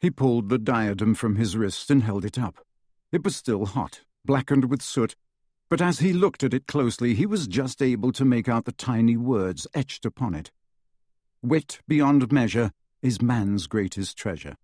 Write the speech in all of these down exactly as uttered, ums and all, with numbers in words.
He pulled the diadem from his wrist and held it up. It was still hot, blackened with soot, but as he looked at it closely, he was just able to make out the tiny words etched upon it. Wit beyond measure is man's greatest treasure.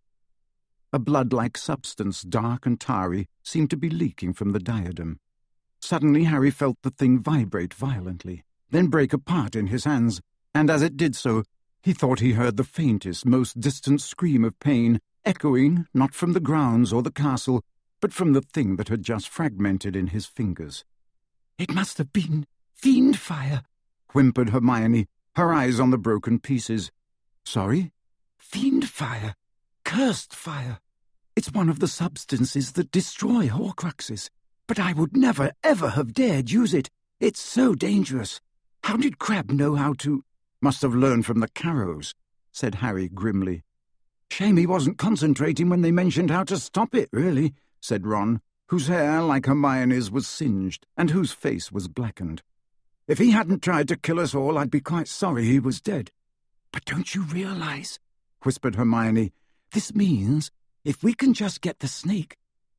A blood-like substance, dark and tarry, seemed to be leaking from the diadem. Suddenly Harry felt the thing vibrate violently, then break apart in his hands, and as it did so, he thought he heard the faintest, most distant scream of pain, echoing not from the grounds or the castle, but from the thing that had just fragmented in his fingers. "It must have been fiend fire," whimpered Hermione, her eyes on the broken pieces. "Sorry?" "Fiend fire. Cursed fire. It's one of the substances that destroy Horcruxes. But I would never, ever have dared use it. It's so dangerous. How did Crabbe know how to—" "Must have learned from the Carrows," said Harry grimly. "Shame he wasn't concentrating when they mentioned how to stop it, really," said Ron, whose hair, like Hermione's, was singed, and whose face was blackened. "If he hadn't tried to kill us all, I'd be quite sorry he was dead." "But don't you realize," whispered Hermione, "this means if we can just get the snake—"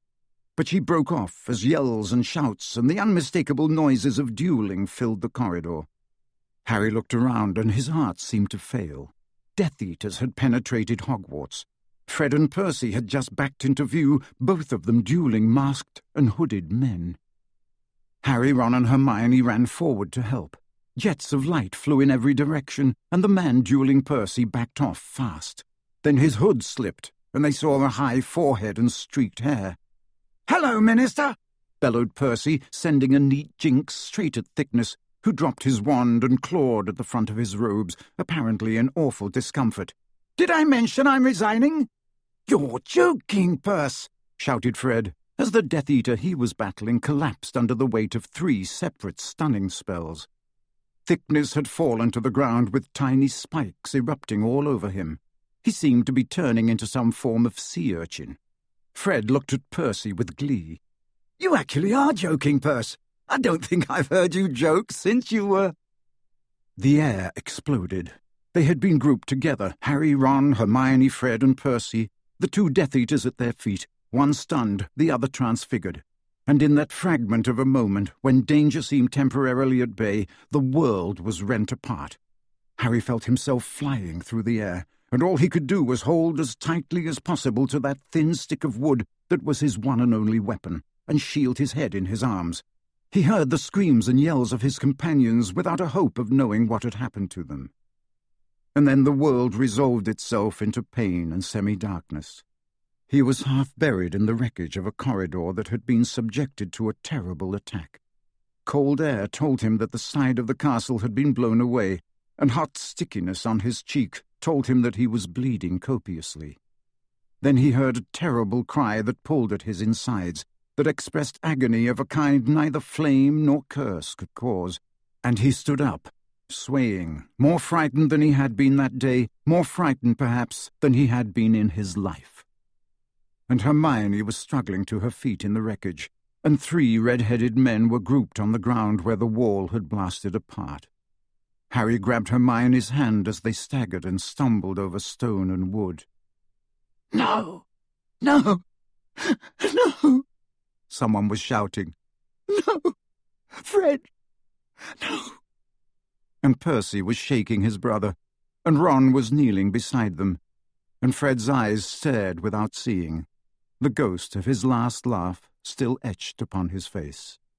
But she broke off as yells and shouts and the unmistakable noises of dueling filled the corridor. Harry looked around and his heart seemed to fail. Death Eaters had penetrated Hogwarts. Fred and Percy had just backed into view, both of them dueling masked and hooded men. Harry, Ron and Hermione ran forward to help. Jets of light flew in every direction, and the man dueling Percy backed off fast. Then his hood slipped, and they saw a high forehead and streaked hair. "Hello, Minister!" bellowed Percy, sending a neat jinx straight at Thickness, who dropped his wand and clawed at the front of his robes, apparently in awful discomfort. "Did I mention I'm resigning?" "You're joking, Perce!" shouted Fred, as the Death Eater he was battling collapsed under the weight of three separate stunning spells. Thickness had fallen to the ground with tiny spikes erupting all over him. He seemed to be turning into some form of sea urchin. Fred looked at Percy with glee. "You actually are joking, Perce. I don't think I've heard you joke since you were—" The air exploded. They had been grouped together, Harry, Ron, Hermione, Fred, and Percy, the two Death Eaters at their feet, one stunned, the other transfigured. And in that fragment of a moment, when danger seemed temporarily at bay, the world was rent apart. Harry felt himself flying through the air, and all he could do was hold as tightly as possible to that thin stick of wood that was his one and only weapon, and shield his head in his arms. He heard the screams and yells of his companions without a hope of knowing what had happened to them. And then the world resolved itself into pain and semi-darkness. He was half buried in the wreckage of a corridor that had been subjected to a terrible attack. Cold air told him that the side of the castle had been blown away, and hot stickiness on his cheek told him that he was bleeding copiously. Then he heard a terrible cry that pulled at his insides, that expressed agony of a kind neither flame nor curse could cause, and he stood up, swaying, more frightened than he had been that day, more frightened, perhaps, than he had been in his life. And Hermione was struggling to her feet in the wreckage, and three red-headed men were grouped on the ground where the wall had blasted apart. Harry grabbed Hermione's hand as they staggered and stumbled over stone and wood. "No! No! No!" someone was shouting. "No! Fred! No!" And Percy was shaking his brother, and Ron was kneeling beside them, and Fred's eyes stared without seeing, the ghost of his last laugh still etched upon his face.